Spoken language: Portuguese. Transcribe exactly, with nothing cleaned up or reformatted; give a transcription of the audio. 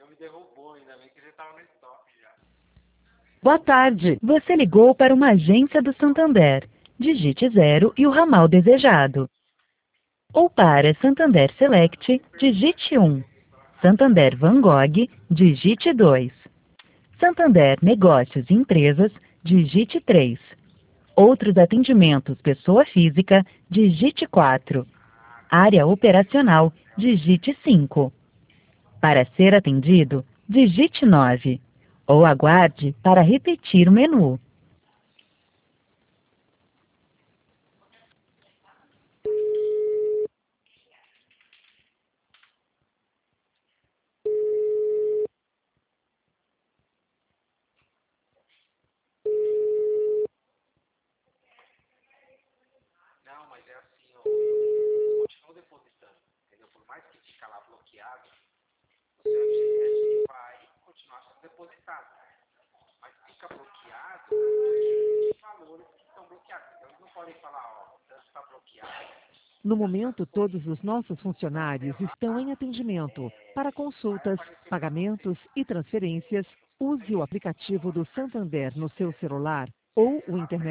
me derrubou, ainda bem que já estava no stop já. Boa tarde. Você ligou para uma agência do Santander. Digite zero e o ramal desejado. Ou para Santander Select, digite um. Santander Van Gogh, digite dois. Santander Negócios e Empresas, digite três. Outros atendimentos pessoa física, digite quatro. Área operacional, digite cinco. Para ser atendido, digite nove. Ou aguarde para repetir o menu. Não, mas é assim, ó, eles continuam depositando, entendeu? Por mais que fica lá bloqueado, o seu F G S vai continuar sendo depositado. Mas fica bloqueado os valores que estão bloqueados. Então eles não podem falar, ó, o tanto está bloqueado. No momento, todos os nossos funcionários estão em atendimento. Para consultas, pagamentos e transferências, use o aplicativo do Santander no seu celular ou o internet.